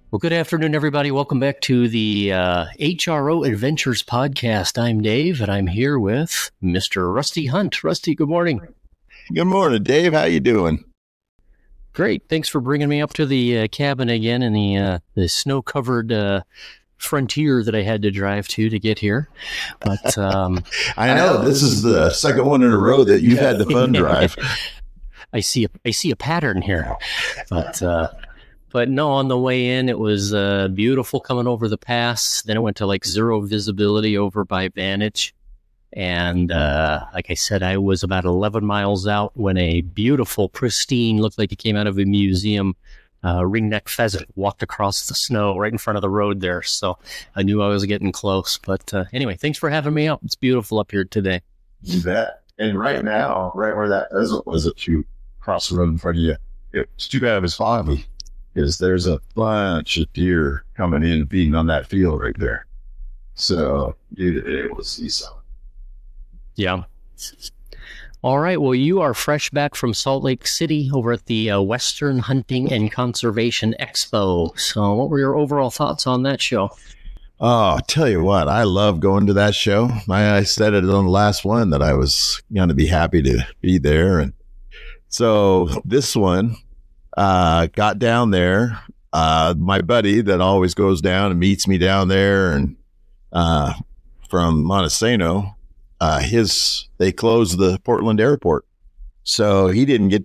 Well, good afternoon, everybody. Welcome back to the HRO Adventures podcast. I'm Dave, and I'm here with Mr. Rusty Hunt. Rusty, good morning. Good morning, Dave. How you doing? Great. Thanks for bringing me up to the cabin again in the snow-covered frontier that I had to drive to get here. But I know this is the second one in a row that you've had the fun drive. I see a pattern here, But no, on the way in, it was beautiful coming over the pass. Then it went to like zero visibility over by Vantage. And like I said, I was about 11 miles out when a beautiful, pristine, looked like it came out of a museum, ringneck pheasant walked across the snow right in front of the road there. So I knew I was getting close. But anyway, thanks for having me out. It's beautiful up here today. You bet. And right now, right where that pheasant was that you crossed the road in front of you, it's too bad it was foggy. Because there's a bunch of deer coming in and feeding on that field right there. So you'd be able to see some. Yeah. All right. Well, you are fresh back from Salt Lake City over at the Western Hunting and Conservation Expo. So what were your overall thoughts on that show? Oh, I'll tell you what, I love going to that show. I said it on the last one that I was going to be happy to be there. And so this one, got down there. My buddy that always goes down and meets me down there, and from Montesano, they closed the Portland airport, so he didn't get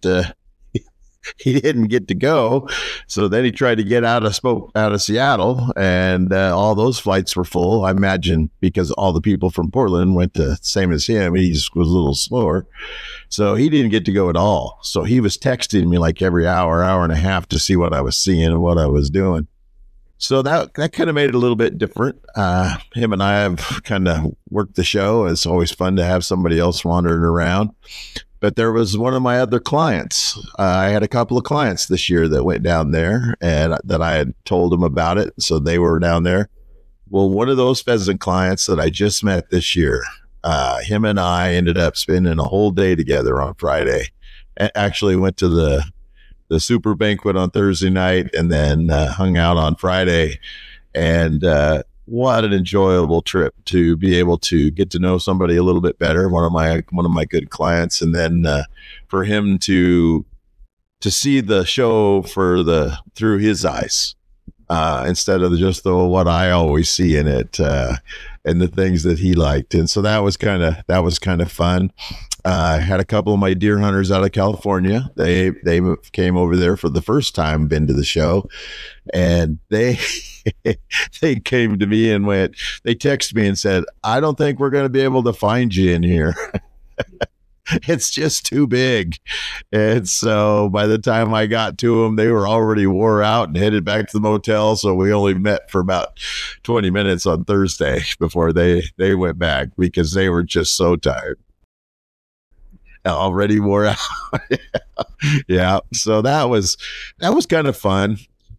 to go. So then he tried to get out of Seattle, and all those flights were full. I imagine because all the people from Portland went to same as him. He just was a little slower. So he didn't get to go at all. So he was texting me like every hour and a half to see what I was seeing and what I was doing. So that kind of made it a little bit different. Him and I have kind of worked the show. It's always fun to have somebody else wandering around. But there was one of my other clients. I had a couple of clients this year that went down there and that I had told them about it. So they were down there. Well, one of those pheasant clients that I just met this year, him and I ended up spending a whole day together on Friday. Actually went to the super banquet on Thursday night and then hung out on Friday. And what an enjoyable trip to be able to get to know somebody a little bit better. One of my good clients. And then for him to see the show through his eyes, instead of just what I always see in it, and the things that he liked. And so that was kind of fun. I had a couple of my deer hunters out of California. They came over there for the first time, been to the show, and they came to me and they texted me and said, "I don't think we're going to be able to find you in here." It's just too big. And so by the time I got to them, they were already wore out and headed back to the motel. So we only met for about 20 minutes on Thursday before they went back because they were just so tired. Already wore out. Yeah. So that was kind of fun.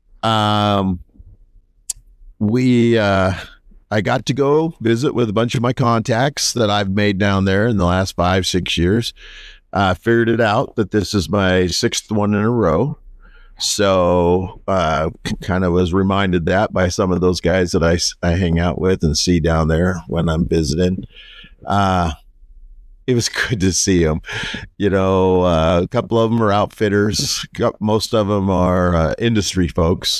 I got to go visit with a bunch of my contacts that I've made down there in the last 5-6 years. I figured it out that this is my 6th one in a row. So kind of was reminded that by some of those guys that I hang out with and see down there when I'm visiting. It was good to see them. A couple of them are outfitters. Most of them are industry folks.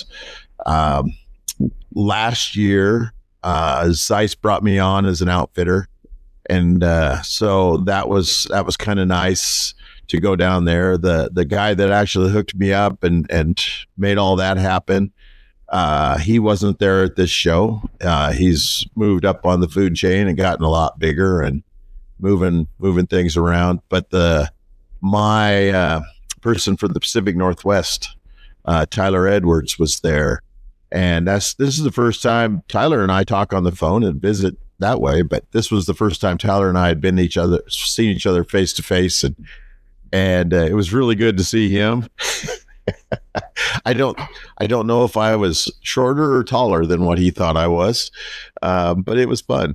Last year, Zeiss brought me on as an outfitter. And so that was kind of nice to go down there. The guy that actually hooked me up and made all that happen, he wasn't there at this show. He's moved up on the food chain and gotten a lot bigger and moving things around. But my person for the Pacific Northwest, Tyler Edwards, was there. And this is the first time Tyler and I talk on the phone and visit that way, but this was the first time Tyler and I had seen each other face to face, and it was really good to see him. I don't know if I was shorter or taller than what he thought I was, but it was fun.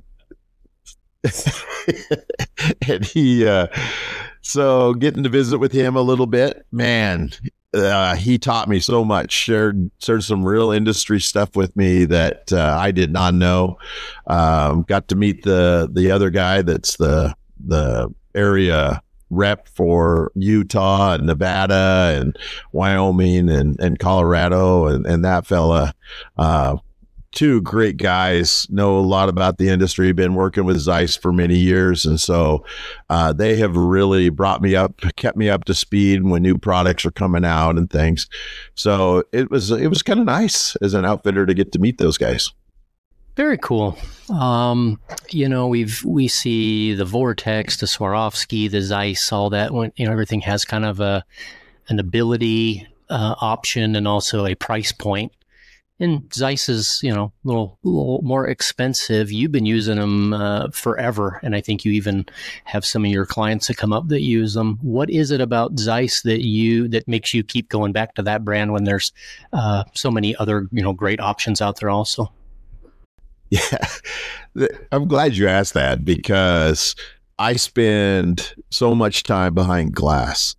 And so getting to visit with him a little bit, man, he taught me so much, shared some real industry stuff with me that I did not know. Got to meet the other guy that's the area rep for Utah and Nevada and Wyoming and Colorado, and that fella, two great guys, know a lot about the industry, been working with Zeiss for many years. And so they have really brought me up, kept me up to speed when new products are coming out and things. So it was kind of nice as an outfitter to get to meet those guys. Very cool. We see the Vortex, the Swarovski, the Zeiss, all that. When everything has kind of an ability option and also a price point. And Zeiss is, a little more expensive. You've been using them forever, and I think you even have some of your clients that come up that use them. What is it about Zeiss that makes you keep going back to that brand when there's so many other, great options out there also? Yeah, I'm glad you asked that, because I spend so much time behind glass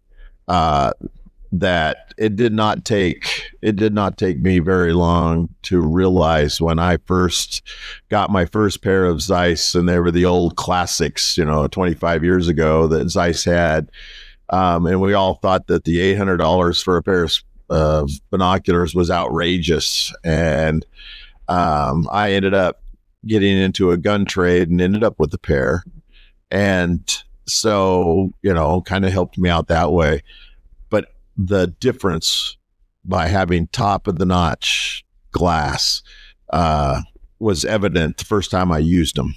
that it did not take me very long to realize when I first got my first pair of Zeiss, and they were the old classics, 25 years ago that Zeiss had. And we all thought that the $800 for a pair of binoculars was outrageous. And I ended up getting into a gun trade and ended up with a pair. And so, kind of helped me out that way. The difference by having top of the notch glass was evident the first time I used them.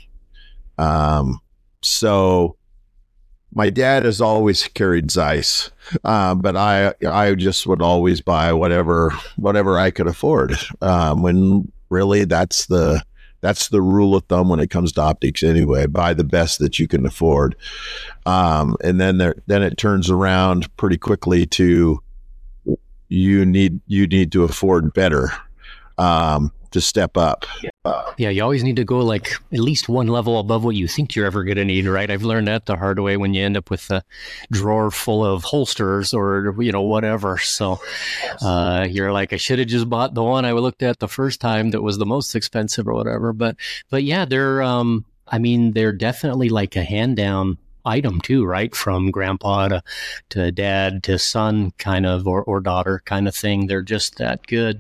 So my dad has always carried Zeiss, but I just would always buy whatever I could afford. When really that's the rule of thumb when it comes to optics anyway. Buy the best that you can afford. And then it turns around pretty quickly to you need to afford better to step up. Yeah, you always need to go like at least one level above what you think you're ever going to need, right? I've learned that the hard way when you end up with a drawer full of holsters or, whatever. So you're like, I should have just bought the one I looked at the first time that was the most expensive or whatever. But yeah, they're definitely like a hand down item too, right? From grandpa to dad to son kind of, or daughter kind of thing. They're just that good.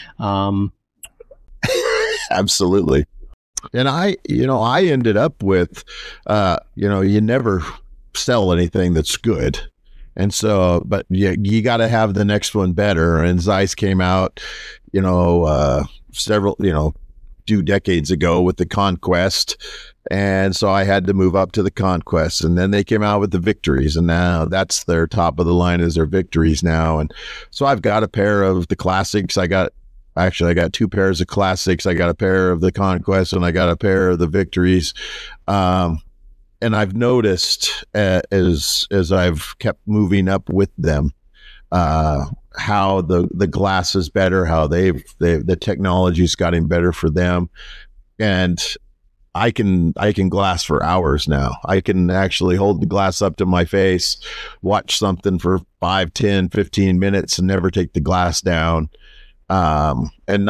Absolutely. And I ended up with, you never sell anything that's good. And so, but you got to have the next one better. And Zeiss came out, several, 2 decades ago with the Conquest. And so I had to move up to the Conquest, and then they came out with the Victories, and now that's their top of the line is their Victories now. And so I've got a pair of the classics. I got 2 pairs of classics. I got a pair of the Conquest, and I got a pair of the Victories. And I've noticed as I've kept moving up with them, how the glass is better, how the technology's gotten better for them. And I can glass for hours now. I can actually hold the glass up to my face, watch something for 5, 10, 15 minutes and never take the glass down. And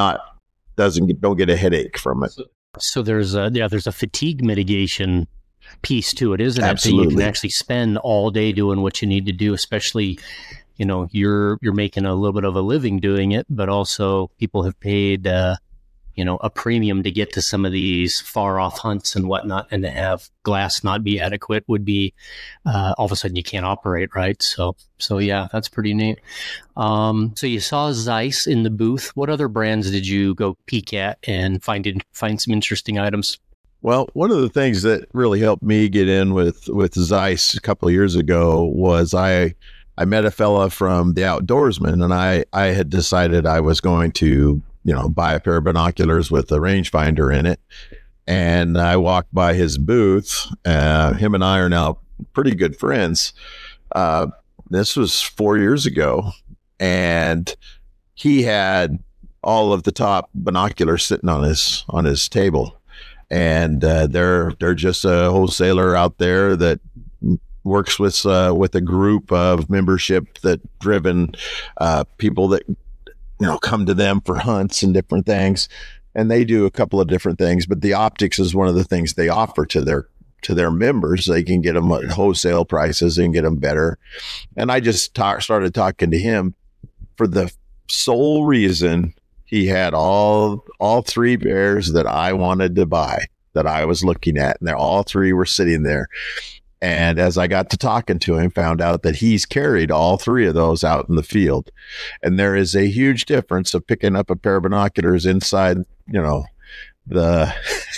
don't get a headache from it. So there's a fatigue mitigation piece to it, isn't it? Absolutely. That you can actually spend all day doing what you need to do, especially, you're making a little bit of a living doing it, but also people have paid, a premium to get to some of these far off hunts and whatnot, and to have glass not be adequate would be, all of a sudden you can't operate, right? So yeah, that's pretty neat. So you saw Zeiss in the booth. What other brands did you go peek at and find some interesting items? Well, one of the things that really helped me get in with Zeiss a couple of years ago was I met a fella from The Outdoorsman, and I had decided I was going to buy a pair of binoculars with a rangefinder in it. And I walked by his booth. Him and I are now pretty good friends. This was 4 years ago, and he had all of the top binoculars sitting on his table. And they're just a wholesaler out there that works with a group of membership that driven people that come to them for hunts and different things, and they do a couple of different things. But the optics is one of the things they offer to their members. They can get them at wholesale prices and get them better. And I just started talking to him for the sole reason he had all three bears that I wanted to buy, that I was looking at, and all three were sitting there. And as I got to talking to him, found out that he's carried all three of those out in the field. And there is a huge difference of picking up a pair of binoculars inside, the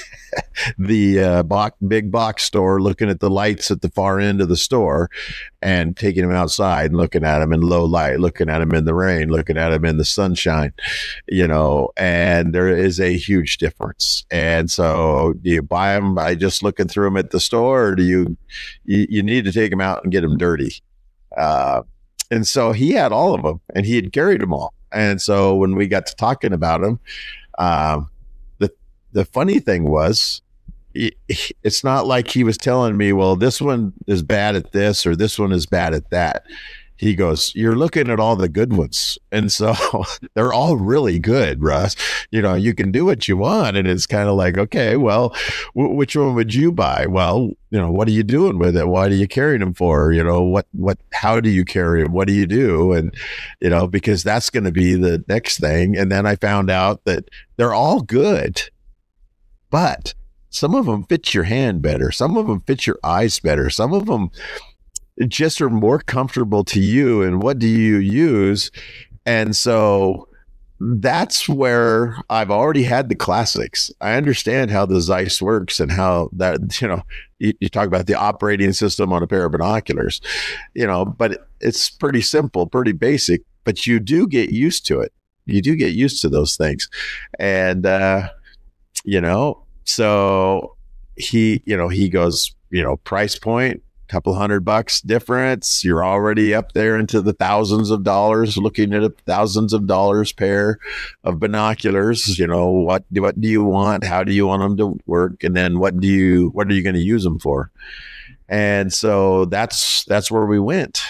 big box store, looking at the lights at the far end of the store, and taking them outside and looking at them in low light, looking at them in the rain, looking at them in the sunshine, and there is a huge difference. And so do you buy them by just looking through them at the store, or do you need to take them out and get them dirty? And so he had all of them, and he had carried them all. And so when we got to talking about them, the funny thing was, it's not like he was telling me, well, this one is bad at this or this one is bad at that. He goes, you're looking at all the good ones. And so they're all really good, Russ. You can do what you want. And it's kind of like, okay, well, which one would you buy? Well, what are you doing with it? Why do you carry them for? How do you carry them? What do you do? And, because that's going to be the next thing. And then I found out that they're all good, but some of them fit your hand better. Some of them fit your eyes better. Some of them just are more comfortable to you. And what do you use? And so that's where I've already had the classics. I understand how the Zeiss works and how that, you talk about the operating system on a pair of binoculars, but it's pretty simple, pretty basic, but you do get used to it. You do get used to those things. And, so he goes, price point, couple $100 difference. You're already up there into the thousands of dollars, looking at thousands of dollars pair of binoculars. What do you want? How do you want them to work? And then what are you going to use them for? And so that's where we went.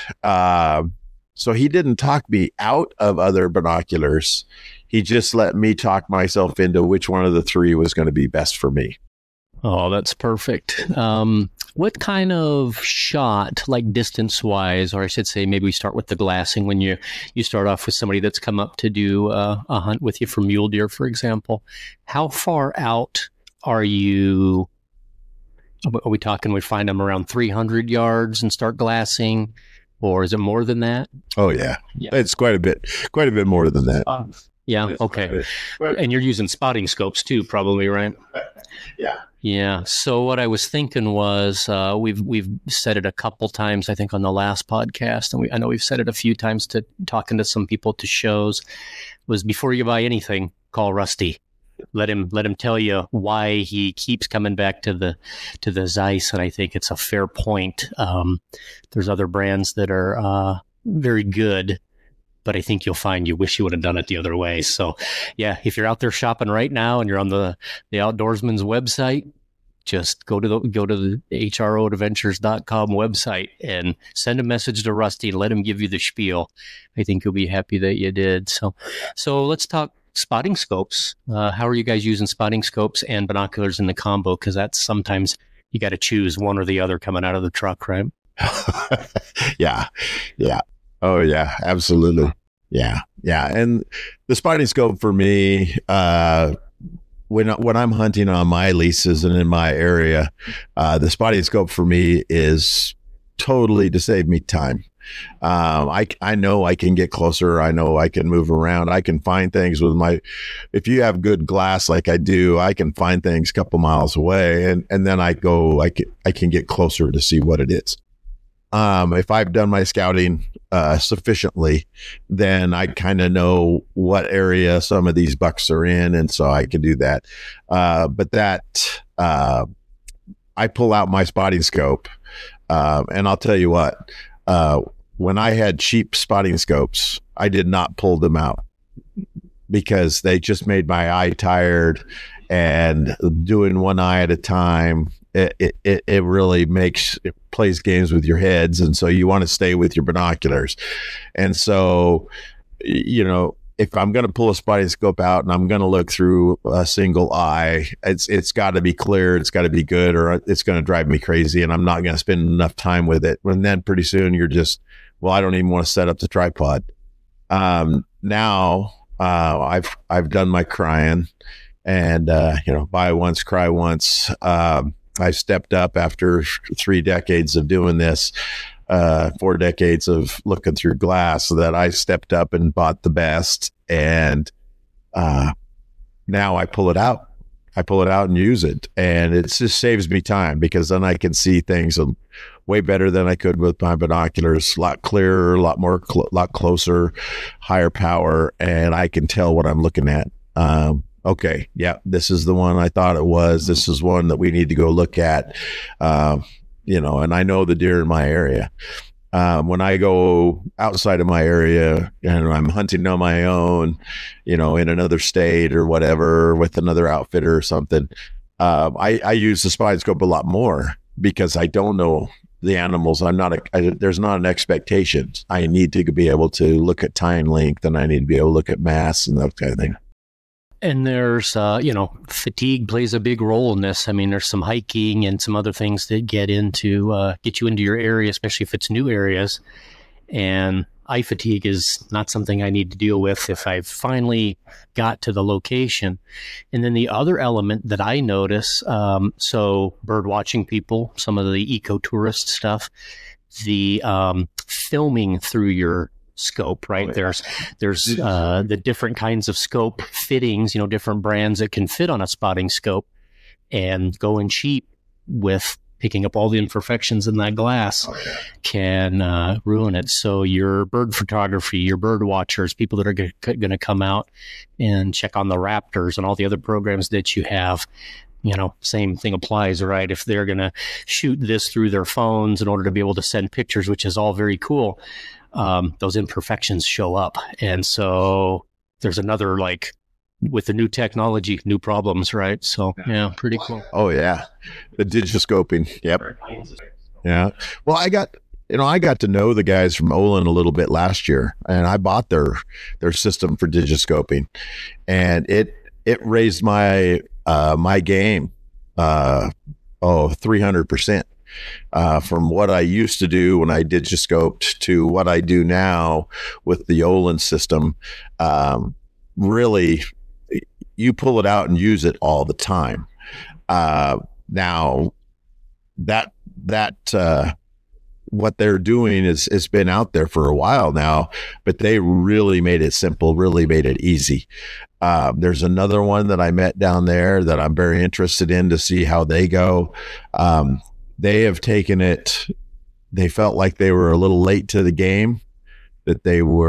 So he didn't talk me out of other binoculars. He just let me talk myself into which one of the three was going to be best for me. Oh, that's perfect. What kind of shot, like distance-wise, or I should say maybe we start with the glassing when you start off with somebody that's come up to do a hunt with you for mule deer, for example. How far out are you? Are we talking we find them around 300 yards and start glassing, or is it more than that? Oh, yeah. It's quite a bit more than that. Yeah. Okay. And you're using spotting scopes too, probably, right? Yeah. Yeah. So what I was thinking was, we've said it a couple times, I think, on the last podcast, and I know we've said it a few times to talking to some people to shows, was before you buy anything, call Rusty. Let him tell you why he keeps coming back to the Zeiss, and I think it's a fair point. There's other brands that are very good, but I think you'll find you wish you would have done it the other way. So, yeah, if you're out there shopping right now and you're on the Outdoorsman's website, just go to the HROadventures.com website and send a message to Rusty and let him give you the spiel. I think you'll be happy that you did. So let's talk spotting scopes. How are you guys using spotting scopes and binoculars in the combo? Because that's sometimes you got to choose one or the other coming out of the truck, right? Yeah. Oh yeah, absolutely. Yeah. And the spotting scope for me, when I'm hunting on my leases and in my area, the spotting scope for me is totally to save me time. I know I can get closer. I know I can move around. I can find things if you have good glass like I do, I can find things a couple miles away, and then I can get closer to see what it is. If I've done my scouting sufficiently, then I kind of know what area some of these bucks are in, and so I can do that. But that I pull out my spotting scope, and I'll tell you what, when I had cheap spotting scopes, I did not pull them out because they just made my eye tired, and doing one eye at a time it really it plays games with your heads. And so you want to stay with your binoculars. And so, if I'm going to pull a spotting scope out and I'm going to look through a single eye, it's got to be clear, it's got to be good, or it's going to drive me crazy, and I'm not going to spend enough time with it. And then pretty soon you're just, I don't even want to set up the tripod. Now I've done my crying, and buy once, cry once. I stepped up after 3 decades of doing this. 4 decades of looking through glass, so that I stepped up and bought the best. And now I pull it out. And use it. And it just saves me time, because then I can see things way better than I could with my binoculars, a lot clearer, a lot more, lot closer, higher power. And I can tell what I'm looking at. Okay, yeah, this is the one I thought it was. This is one that we need to go look at. And I know the deer in my area. When I go outside of my area and I'm hunting on my own, in another state or whatever with another outfitter or something, I use the spotting scope a lot more, because I don't know the animals. There's not an expectation. I need to be able to look at tine length, and I need to be able to look at mass and that kind of thing. And there's, fatigue plays a big role in this. I mean, there's some hiking and some other things that get you into your area, especially if it's new areas. And eye fatigue is not something I need to deal with if I've finally got to the location. And then the other element that I notice, so bird watching people, some of the eco-tourist stuff, the filming through your scope, right? There's the different kinds of scope fittings, different brands that can fit on a spotting scope, and going cheap with picking up all the imperfections in that glass can ruin it. So your bird photography, your bird watchers, people that are going to come out and check on the raptors and all the other programs that you have, same thing applies, right? If they're going to shoot this through their phones in order to be able to send pictures, which is all very cool, those imperfections show up. And so there's another, with the new technology, new problems, right? So, yeah, pretty cool. Oh, yeah. The digiscoping. Yep. Yeah. Well, I got to know the guys from Olin a little bit last year, and I bought their system for digiscoping, and it raised my game 300%. From what I used to do when I digiscoped to what I do now with the Olin system. Really, you pull it out and use it all the time. Now that what they're doing is been out there for a while now, but they really made it simple, really made it easy. There's another one that I met down there that I'm very interested in to see how they go. They have taken it. They felt like they were a little late to the game, that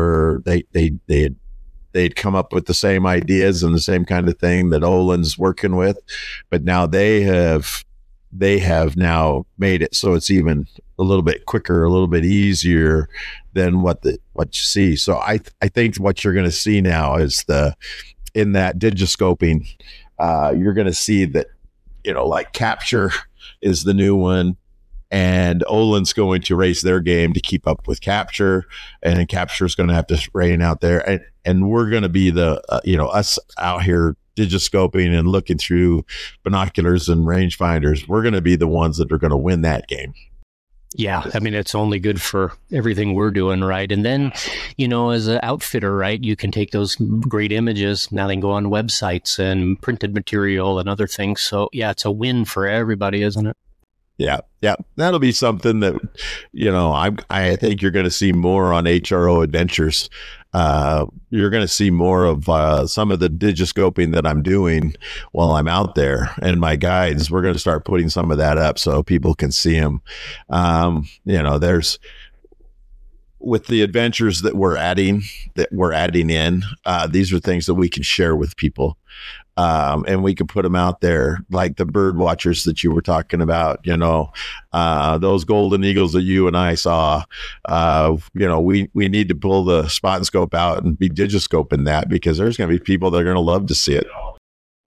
they'd come up with the same ideas and the same kind of thing that Olin's working with, but now they have now made it so it's even a little bit quicker, a little bit easier than what you see. So I think what you're going to see now is in that digiscoping, you're going to see that, Capture is the new one, and Olin's going to raise their game to keep up with Capture, and Capture is going to have to rein out there, and we're going to be the us out here digiscoping and looking through binoculars and rangefinders. We're going to be the ones that are going to win that game. Yeah, I mean, it's only good for everything we're doing, right? And then, as an outfitter, right, you can take those great images. Now they can go on websites and printed material and other things. So, yeah, it's a win for everybody, isn't it? Yeah. That'll be something that, I think you're going to see more on HRO Adventures. You're going to see more of some of the digiscoping that I'm doing while I'm out there, and my guides. We're going to start putting some of that up so people can see them. There's, with the adventures that we're adding in, these are things that we can share with people. And we can put them out there, like the bird watchers that you were talking about, those golden eagles that you and I saw. We need to pull the spot and scope out and be digiscoping that, because there's going to be people that are going to love to see it.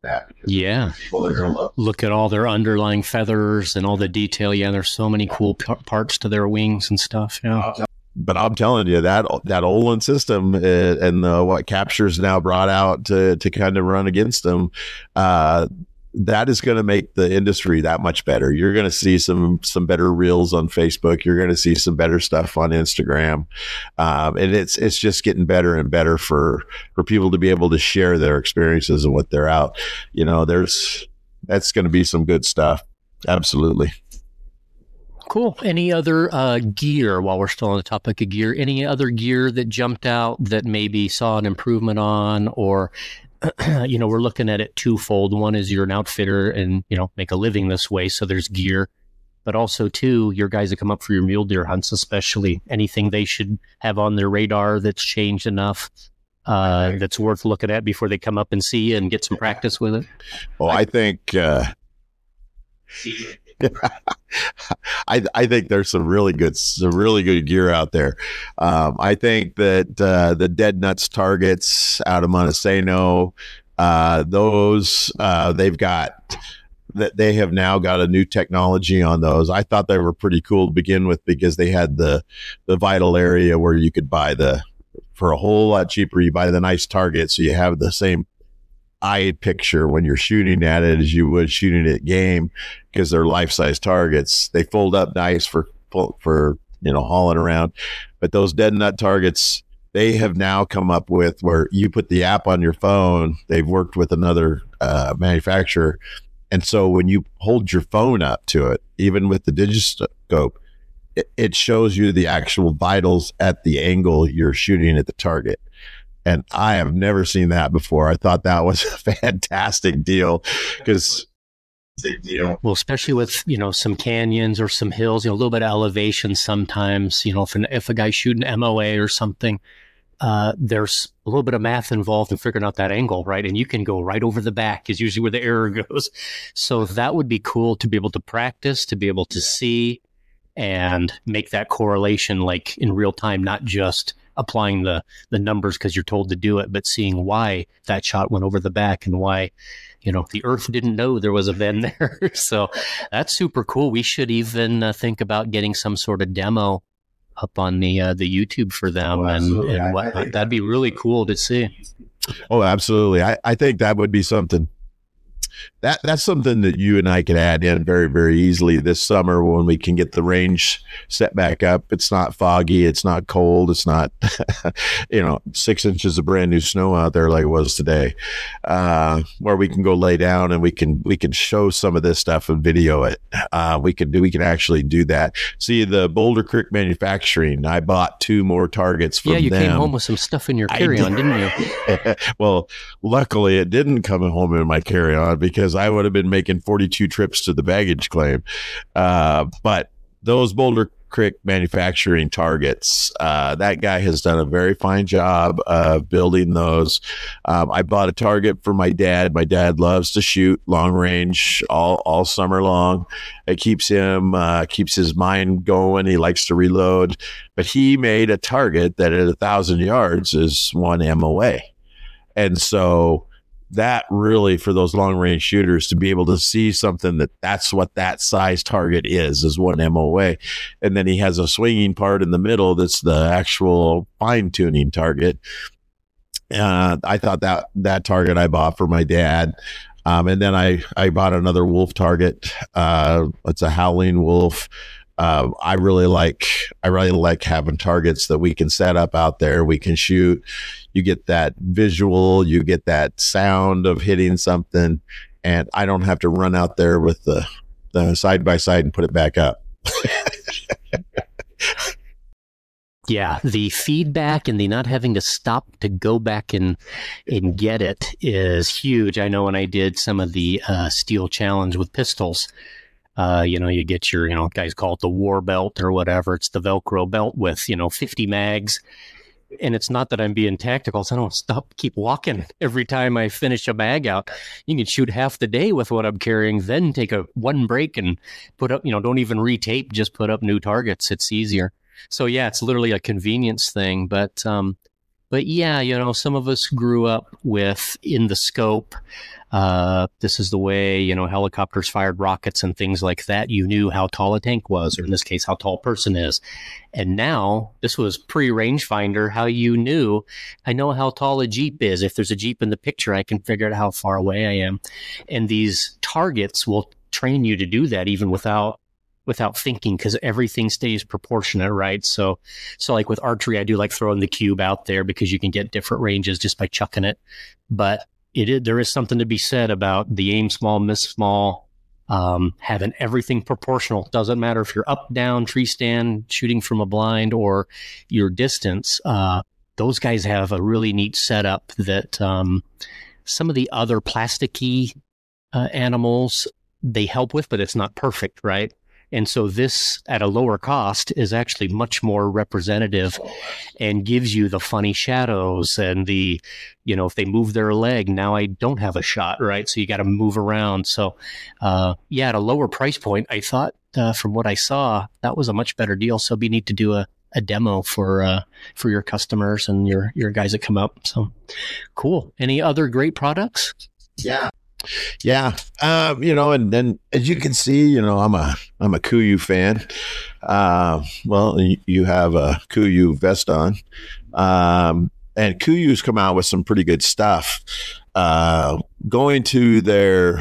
Yeah. Look at all their underlying feathers and all the detail. Yeah, there's so many cool parts to their wings and stuff. Yeah. But I'm telling you that Olin system and what Capture's now brought out to kind of run against them, that is going to make the industry that much better. You're going to see some better reels on Facebook. You're going to see some better stuff on Instagram, and it's just getting better and better for people to be able to share their experiences and what they're out. That's going to be some good stuff. Absolutely. Cool. Any other gear, while we're still on the topic of gear, any other gear that jumped out that maybe saw an improvement on, or, we're looking at it twofold. One is you're an outfitter and, make a living this way. So there's gear, but also two, your guys that come up for your mule deer hunts, especially anything they should have on their radar that's changed enough that's worth looking at before they come up and see you and get some practice with it. Well, I think, I think there's some really good gear out there. I think that the Dead Nuts targets out of Montesano, they have now got a new technology on those. I thought they were pretty cool to begin with because they had the vital area where you could buy for a whole lot cheaper, you buy the nice target, so you have the same eye picture when you're shooting at it as you would shooting at game, because they're life-size targets. They fold up nice for hauling around. But those Dead Nut targets, they have now come up with where you put the app on your phone. They've worked with another manufacturer, and so when you hold your phone up to it, even with the Digiscope, it shows you the actual vitals at the angle you're shooting at the target. And I have never seen that before. I thought that was a fantastic deal because, well, especially with, some canyons or some hills, a little bit of elevation sometimes, if a guy's shooting MOA or something, there's a little bit of math involved in figuring out that angle, right? And you can go right over the back is usually where the error goes. So that would be cool to be able to practice, to be able to see and make that correlation like in real time, not just applying the numbers because you're told to do it, but seeing why that shot went over the back and why, the earth didn't know there was a bend there. So that's super cool. We should even think about getting some sort of demo up on the YouTube for them and whatnot. That'd be really cool to see. Oh, absolutely. I think that would be something. That's something that you and I could add in very, very easily this summer when we can get the range set back up. It's not foggy. It's not cold. It's not, 6 inches of brand new snow out there like it was today, where we can go lay down and we can show some of this stuff and video it. We can actually do that. See, the Boulder Creek Manufacturing, I bought 2 more targets from them. Yeah, you came home with some stuff in your carry-on, didn't you? Well, luckily it didn't come home in my carry-on because I would have been making 42 trips to the baggage claim. But those Boulder Creek Manufacturing targets, that guy has done a very fine job of building those. I bought a target for my dad. My dad loves to shoot long range all summer long. It keeps his mind going. He likes to reload, but he made a target that at 1,000 yards is 1 MOA. And so that really, for those long range shooters to be able to see something that's what that size target is 1 MOA. And then he has a swinging part in the middle that's the actual fine tuning target. I thought that target I bought for my dad. And then I bought another wolf target. It's a howling wolf. I really like having targets that we can set up out there. We can shoot. You get that visual, you get that sound of hitting something, and I don't have to run out there with the side by side and put it back up. Yeah, the feedback and the not having to stop to go back and get it is huge. I know when I did some of the steel challenge with pistols, you get your, guys call it the war belt or whatever. It's the Velcro belt with, 50 mags. And it's not that I'm being tactical, so I don't keep walking every time I finish a mag out. You can shoot half the day with what I'm carrying, then take one break and put up, don't even retape, just put up new targets. It's easier. So yeah, it's literally a convenience thing. But But yeah, some of us grew up with in the scope. This is the way, helicopters fired rockets and things like that. You knew how tall a tank was, or in this case, how tall a person is. And now this was pre-rangefinder, how you knew, I know how tall a Jeep is. If there's a Jeep in the picture, I can figure out how far away I am. And these targets will train you to do that even without thinking, because everything stays proportionate, right? So like with archery, I do like throwing the cube out there because you can get different ranges just by chucking it. But there is something to be said about the aim small, miss small, having everything proportional. Doesn't matter if you're up, down, tree stand, shooting from a blind, or your distance. Those guys have a really neat setup that some of the other plasticky animals, they help with, but it's not perfect, right? And so this, at a lower cost, is actually much more representative and gives you the funny shadows and the, if they move their leg, now I don't have a shot, right? So you got to move around. So, at a lower price point, I thought, from what I saw, that was a much better deal. So it'd be neat to do a demo for your customers and your guys that come up. So cool. Any other great products? Yeah. And then as you can see, I'm a KUIU fan. Well, you have a KUIU vest on. And KUIU's come out with some pretty good stuff. Going to their,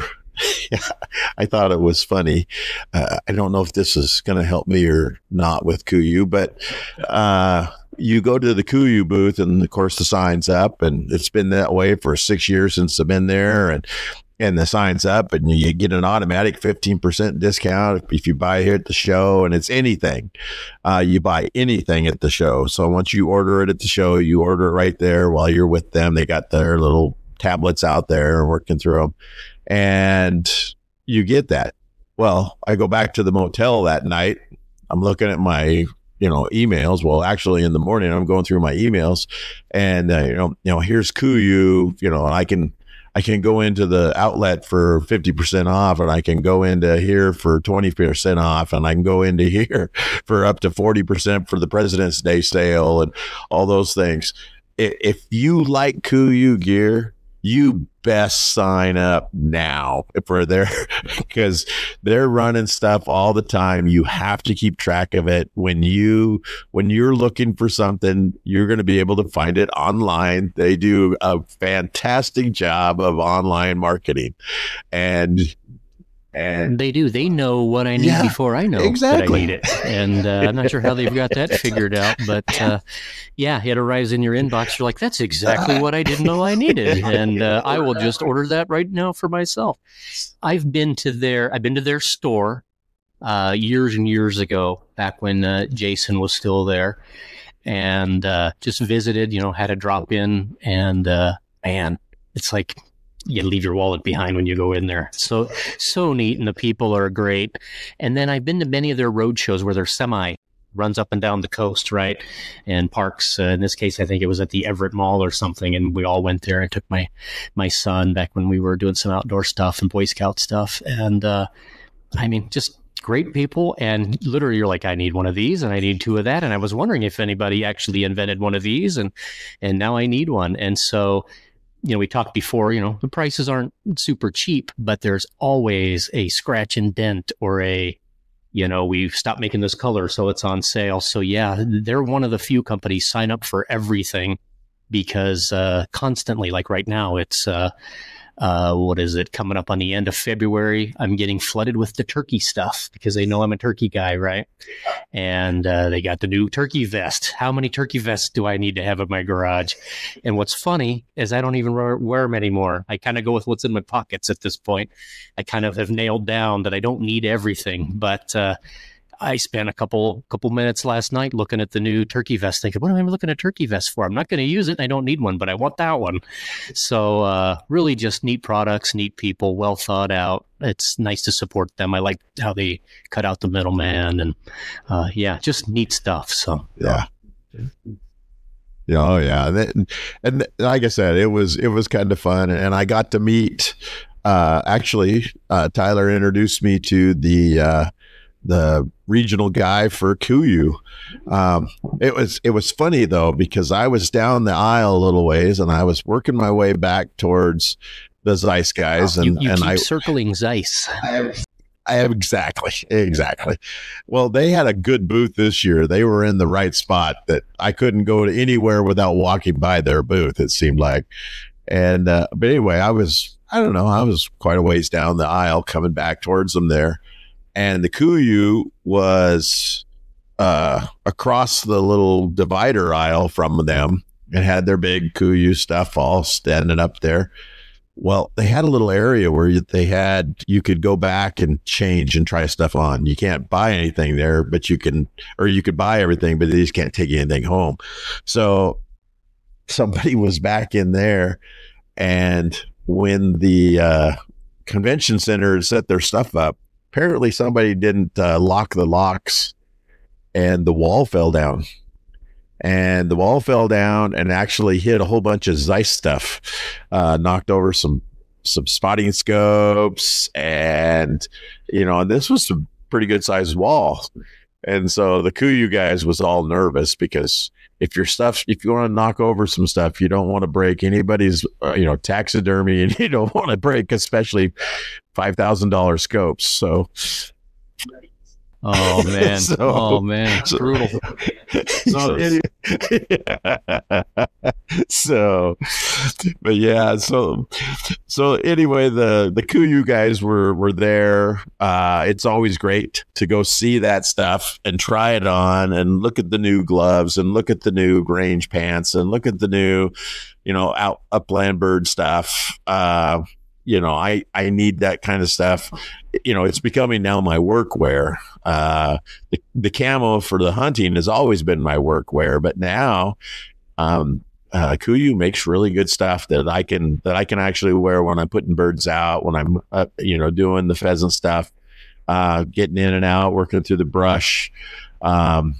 I thought it was funny. I don't know if this is going to help me or not with KUIU, but, you go to the KUIU booth and of course the sign's up, and it's been that way for 6 years since I've been there, and the sign's up, and you get an automatic 15% discount if you buy here at the show, and it's anything. You buy anything at the show. So once you order it at the show, you order it right there while you're with them. They got their little tablets out there working through them, and you get that. Well, I go back to the motel that night. I'm looking at my emails. Well, actually in the morning, I'm going through my emails, and, here's KUIU, and I can go into the outlet for 50% off, and I can go into here for 20% off, and I can go into here for up to 40% for the President's Day sale and all those things. If you like KUIU gear, you best sign up now for their, because they're running stuff all the time. You have to keep track of it. When you're looking for something, you're going to be able to find it online. They do a fantastic job of online marketing, and they do. They know what I need before I know that I need it. And I'm not sure how they've got that figured out, but it arrives in your inbox. You're like, that's exactly what I didn't know I needed. And I will just order that right now for myself. I've been to their store years and years ago, back when Jason was still there, and just visited, had a drop in, and man, it's like, you leave your wallet behind when you go in there. So neat, and the people are great. And then I've been to many of their road shows where their semi runs up and down the coast, right? And parks. In this case, I think it was at the Everett Mall or something, and we all went there. I took my son back when we were doing some outdoor stuff and Boy Scout stuff. And just great people. And literally, you're like, I need one of these, and I need two of that. And I was wondering if anybody actually invented one of these, and now I need one. And so, we talked before, the prices aren't super cheap, but there's always a scratch and dent, or we've stopped making this color, so it's on sale. So they're one of the few companies sign up for everything, because constantly, like right now, it's what is it, coming up on the end of February, I'm getting flooded with the turkey stuff because they know I'm a turkey guy, right? And they got the new turkey vest. How many turkey vests do I need to have in my garage? And what's funny is I don't even wear them anymore. I kind of go with what's in my pockets at this point. I kind of have nailed down that I don't need everything, but I spent a couple minutes last night looking at the new turkey vest, thinking, what am I looking at turkey vest for? I'm not going to use it, and I don't need one, but I want that one. So really just neat products, neat people, well thought out. It's nice to support them. I like how they cut out the middleman, and just neat stuff. So yeah. Oh yeah. And like I said, it was kind of fun, and I got to meet, Tyler introduced me to the the regional guy for KUIU. It was funny though, because I was down the aisle a little ways and I was working my way back towards the Zeiss guys, and you keep I circling Zeiss. I have exactly. Well, they had a good booth this year. They were in the right spot that I couldn't go to anywhere without walking by their booth, it seemed like. And but anyway, I was quite a ways down the aisle coming back towards them there, and the KUIU was across the little divider aisle from them and had their big KUIU stuff all standing up there. Well, they had a little area where you could go back and change and try stuff on. You can't buy anything there, but you could buy everything, but they just can't take anything home. So somebody was back in there, and when the convention center set their stuff up, apparently somebody didn't lock the locks, and the wall fell down. And the wall fell down and actually hit a whole bunch of Zeiss stuff, knocked over some spotting scopes, and this was a pretty good sized wall. And so the KUIU guys was all nervous, because if you want to knock over some stuff, you don't want to break anybody's taxidermy, and you don't want to break especially $5,000 scopes. So. Oh man! It's brutal. But yeah, so anyway, the KUIU guys were there. It's always great to go see that stuff and try it on, and look at the new gloves, and look at the new Grange pants, and look at the new, Upland Bird stuff. I need that kind of stuff. It's becoming now my workwear. The camo for the hunting has always been my workwear, but now KUIU makes really good stuff that I can actually wear when I'm putting birds out, when I'm doing the pheasant stuff, getting in and out, working through the brush, and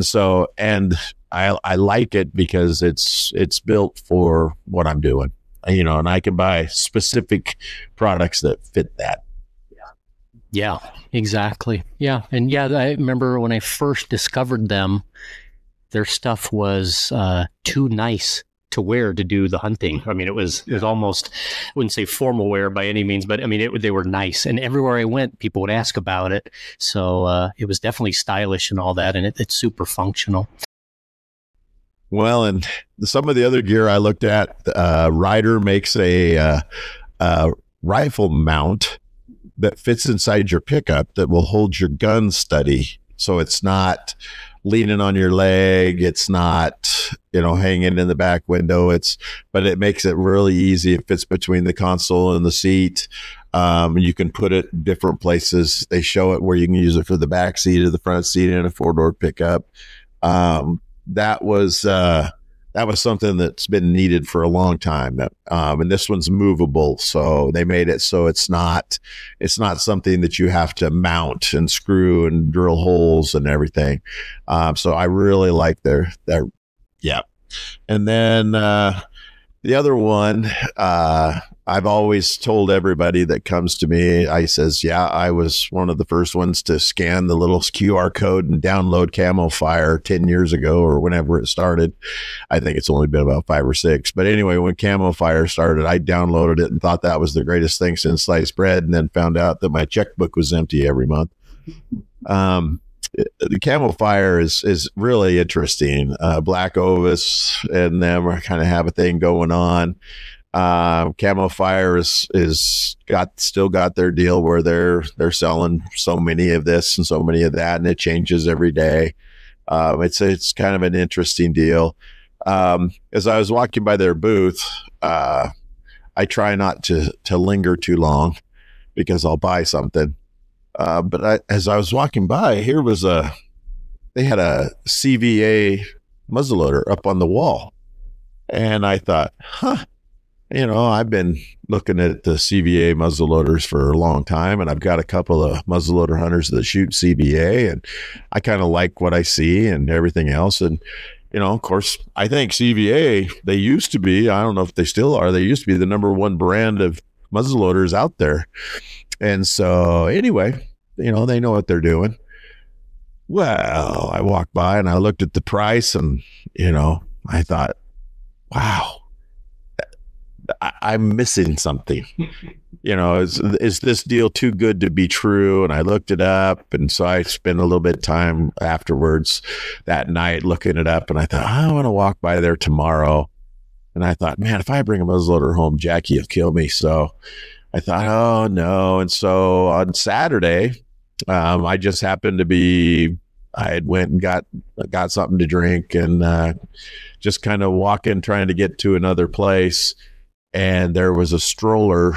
I like it because it's built for what I'm doing. And I can buy specific products that fit that. Yeah, exactly. Yeah. And yeah, I remember when I first discovered them, their stuff was too nice to wear to do the hunting. I mean, it was almost, I wouldn't say formal wear by any means, but I mean, they were nice. And everywhere I went, people would ask about it. So it was definitely stylish and all that. And it's super functional. Well, and some of the other gear I looked at, Ryder makes a rifle mount that fits inside your pickup that will hold your gun steady. So it's not leaning on your leg. It's not, hanging in the back window. But it makes it really easy. It fits between the console and the seat. You can put it different places. They show it where you can use it for the back seat or the front seat in a 4-door pickup. That was something that's been needed for a long time. And this one's movable. So they made it so it's not something that you have to mount and screw and drill holes and everything. So I really like their. Yeah. And then, the other one, I've always told everybody that comes to me, I says, yeah, I was one of the first ones to scan the little QR code and download CamoFire 10 years ago or whenever it started. I think it's only been about 5 or 6. But anyway, when CamoFire started, I downloaded it and thought that was the greatest thing since sliced bread, and then found out that my checkbook was empty every month. The CamoFire is really interesting. Black Ovis and them are kind of have a thing going on. CamoFire is still got their deal where they're selling so many of this and so many of that, and it changes every day. It's kind of an interesting deal. As I was walking by their booth, I try not to linger too long because I'll buy something. But as I was walking by, they had a CVA muzzleloader up on the wall. And I thought, I've been looking at the CVA muzzleloaders for a long time, and I've got a couple of muzzleloader hunters that shoot CVA, and I kind of like what I see and everything else. And, of course, I think CVA, they used to be, I don't know if they still are, they used to be the number one brand of muzzleloaders out there. And so anyway, they know what they're doing. Well, I walked by and I looked at the price, and I thought, wow, I'm missing something. Is this deal too good to be true? And I looked it up, and so I spent a little bit of time afterwards that night looking it up, and I thought, I want to walk by there tomorrow. And I thought, man, if I bring a muzzleloader home, Jackie will kill me. So I thought, oh no. And so on Saturday, I just happened to be, I had went and got something to drink, and just kind of walking, trying to get to another place. And there was a stroller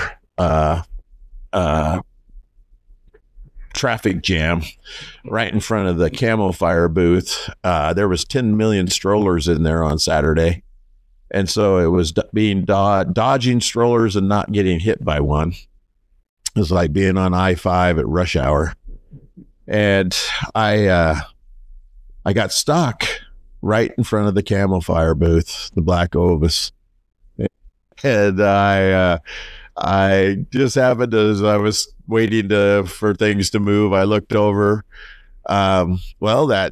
traffic jam right in front of the Camo Fire booth. There was 10 million strollers in there on Saturday. And so it was dodging strollers and not getting hit by one. It was like being on I-5 at rush hour. And I got stuck right in front of the Camo Fire booth, the Black Ovis. And I just happened to, as I was waiting for things to move, I looked over. That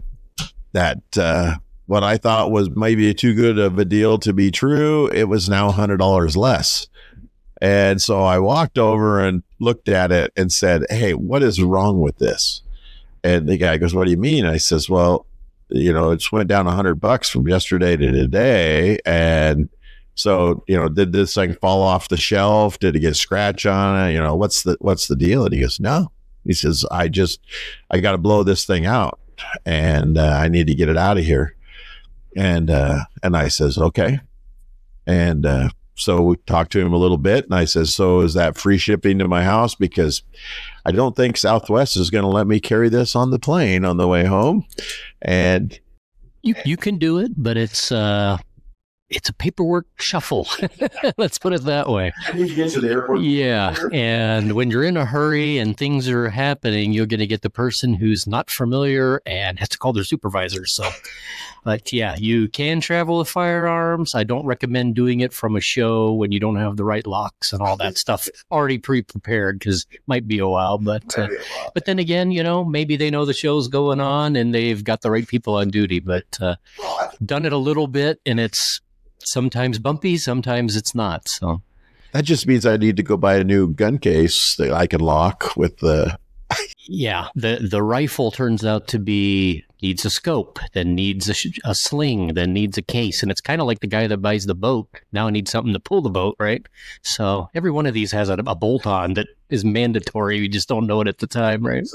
what I thought was maybe too good of a deal to be true, it was now $100 less. And so I walked over and looked at it and said, hey, what is wrong with this? And the guy goes, what do you mean? I says, well, it just went down $100 from yesterday to today. And so, did this thing fall off the shelf? Did it get a scratch on it? What's the deal? And he goes, no. He says, I got to blow this thing out, and I need to get it out of here. And I says, okay. And so we talked to him a little bit, and I says, so is that free shipping to my house? Because I don't think Southwest is going to let me carry this on the plane on the way home. And you can do it, but it's a paperwork shuffle. Let's put it that way. I need to get to the airport. Yeah. And when you're in a hurry and things are happening, you're going to get the person who's not familiar and has to call their supervisor. So, but yeah, you can travel with firearms. I don't recommend doing it from a show when you don't have the right locks and all that stuff already pre-prepared, because it might be a while. But then again, maybe they know the show's going on and they've got the right people on duty. But done it a little bit, and it's sometimes bumpy, sometimes it's not. So that just means I need to go buy a new gun case that I can lock with the. Yeah, the rifle turns out to needs a scope, then needs a sling, then needs a case. And it's kind of like the guy that buys the boat now needs something to pull the boat, right? So every one of these has a bolt on that is mandatory. You just don't know it at the time, right?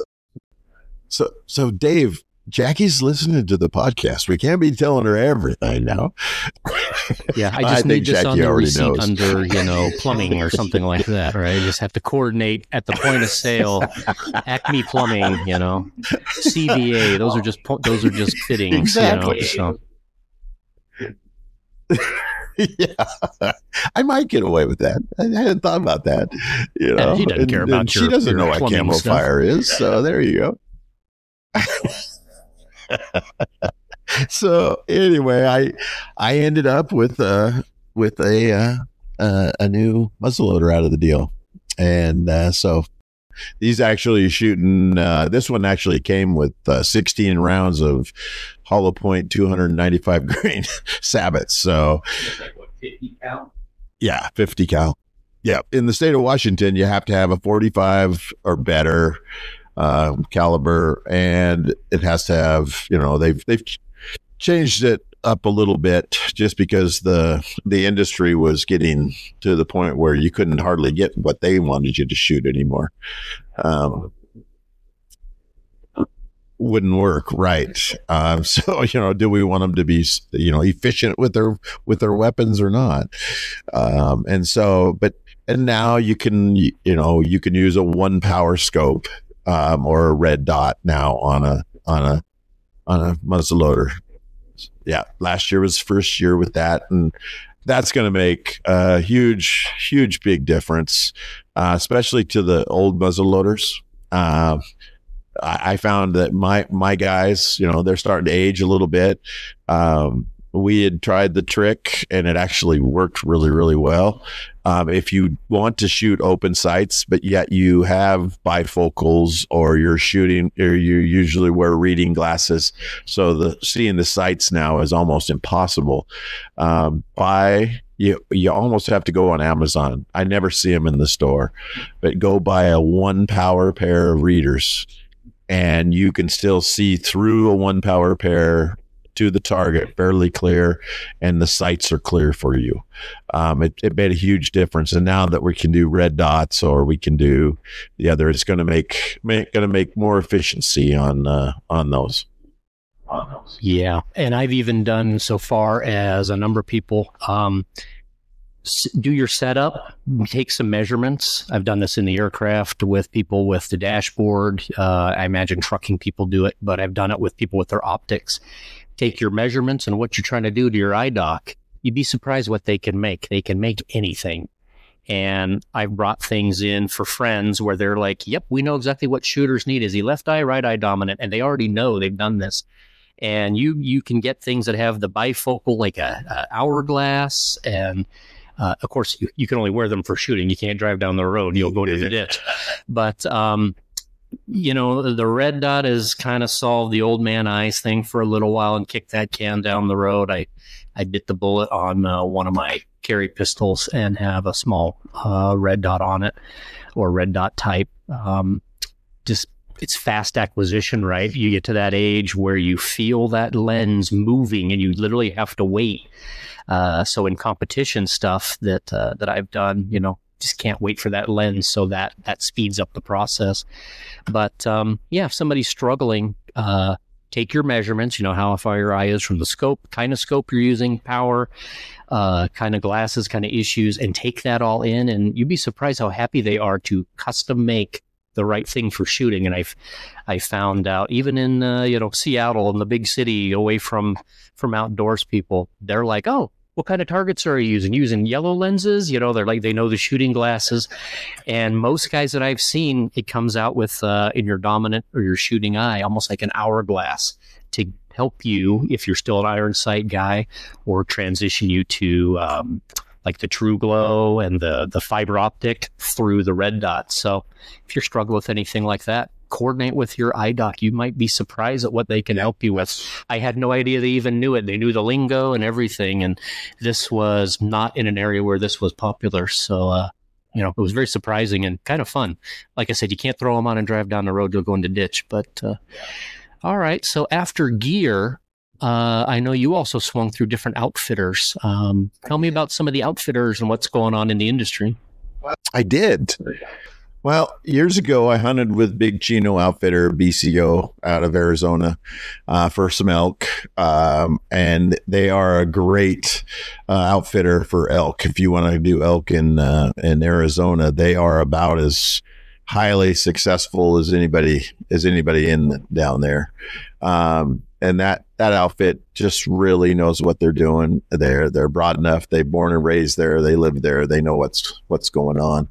So Dave, Jackie's listening to the podcast. We can't be telling her everything now. Yeah, I just need this on the receipt under, plumbing or something like that, right? I just have to coordinate at the point of sale. Acme Plumbing, CVA. Those are just fittings, exactly. So. Yeah, I might get away with that. I hadn't thought about that. Yeah, she doesn't care about she doesn't know what Camo Fire is. So there you go. So anyway, I ended up with a new muzzleloader out of the deal, and so these actually shooting. This one actually came with 16 rounds of hollow point 295 grain sabots. So, like what, 50 cal? Yeah, 50 cal. Yeah, in the state of Washington, you have to have a 45 or better caliber, and it has to have, they've changed it up a little bit just because the industry was getting to the point where you couldn't hardly get what they wanted you to shoot anymore. Wouldn't work, right? So do we want them to be efficient with their weapons or not? And now you can use a 1 power scope or a red dot now on a muzzleloader. Yeah, last year was the first year with that, and that's going to make a huge big difference, especially to the old muzzleloaders. I found that my guys, they're starting to age a little bit. we had tried the trick and it actually worked really, really well. If you want to shoot open sights, but yet you have bifocals or you're shooting, or you usually wear reading glasses, so seeing the sights now is almost impossible. You almost have to go on Amazon. I never see them in the store, but go buy a 1-power pair of readers, and you can still see through a 1-power pair to the target fairly clear, and the sights are clear for you. It made a huge difference. And now that we can do red dots, or we can do the other, it's going to make more efficiency on those. Yeah. And I've even done so far as a number of people, do your setup, take some measurements. I've done this in the aircraft with people with the dashboard. I imagine trucking people do it, but I've done it with people with their optics. Take your measurements and what you're trying to do to your eye dock. You'd be surprised what they can make. They can make anything. And I've brought things in for friends where they're like, yep, we know exactly what shooters need. Is he left eye, right eye dominant? And they already know, they've done this. And you can get things that have the bifocal, like a hourglass. And of course, you can only wear them for shooting. You can't drive down the road. You'll go to the ditch. But the red dot has kind of solved the old man eyes thing for a little while and kicked that can down the road. I bit the bullet on one of my carry pistols and have a small red dot on it, or red dot type. It's fast acquisition, right? You get to that age where you feel that lens moving and you literally have to wait. So in competition stuff that I've done, just can't wait for that lens, so that speeds up the process. But if somebody's struggling, take your measurements, how far your eye is from the scope, kind of scope you're using, power, kind of glasses, kind of issues, and take that all in, and you'd be surprised how happy they are to custom make the right thing for shooting. And I found out even in Seattle, in the big city, away from outdoors people, they're like, oh, what kind of targets are you using? Using yellow lenses? They're like, they know the shooting glasses. And most guys that I've seen, it comes out with in your dominant or your shooting eye, almost like an hourglass to help you if you're still an iron sight guy, or transition you to like the True Glow and the fiber optic through the red dot. So if you're struggling with anything like that, coordinate with your eye doc. You might be surprised at what they can help you with. I had no idea they even knew it. They knew the lingo and everything. And this was not in an area where this was popular. So, it was very surprising and kind of fun. Like I said, you can't throw them on and drive down the road. You'll go into ditch. But all right. So after gear, I know you also swung through different outfitters. Tell me about some of the outfitters and what's going on in the industry. I did. Well, years ago, I hunted with Big Chino Outfitter, BCO, out of Arizona, for some elk. And they are a great outfitter for elk. If you want to do elk in Arizona, they are about as highly successful as anybody down there. And that outfit just really knows what they're doing. They're broad enough. They're born and raised there. They live there. They know what's going on.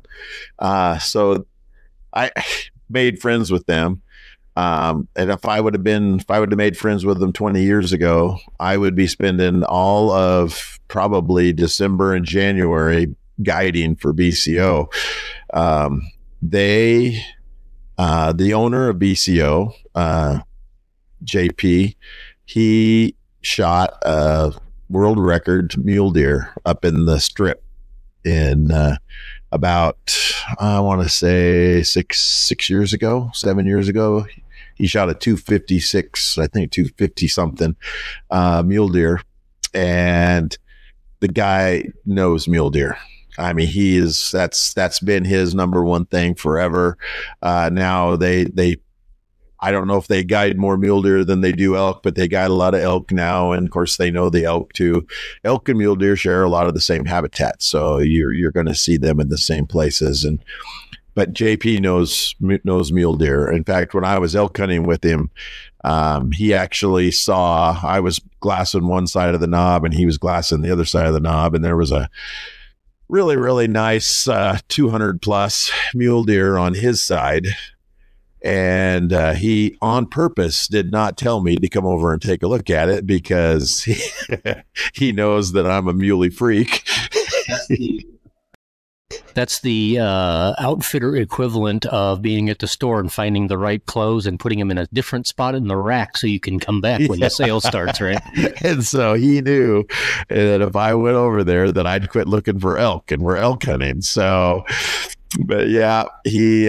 So I made friends with them. And if I would have made friends with them 20 years ago, I would be spending all of probably December and January guiding for BCO. The owner of BCO, JP, he shot a world record mule deer up in the Strip in about, I want to say 7 years ago. He shot a 256, I think 250 something mule deer, and the guy knows mule deer. I mean, that's been his number one thing forever. Now I don't know if they guide more mule deer than they do elk, but they guide a lot of elk now. And of course they know the elk too. Elk and mule deer share a lot of the same habitats. So you're going to see them in the same places. But JP knows mule deer. In fact, when I was elk hunting with him, he actually saw, I was glassing one side of the knob and he was glassing the other side of the knob. And there was a really, really nice 200 plus mule deer on his side. And he on purpose did not tell me to come over and take a look at it because he knows that I'm a muley freak. That's the outfitter equivalent of being at the store and finding the right clothes and putting them in a different spot in the rack so you can come back when the sale starts, right? And so he knew that if I went over there that I'd quit looking for elk, and we're elk hunting. So, but yeah, he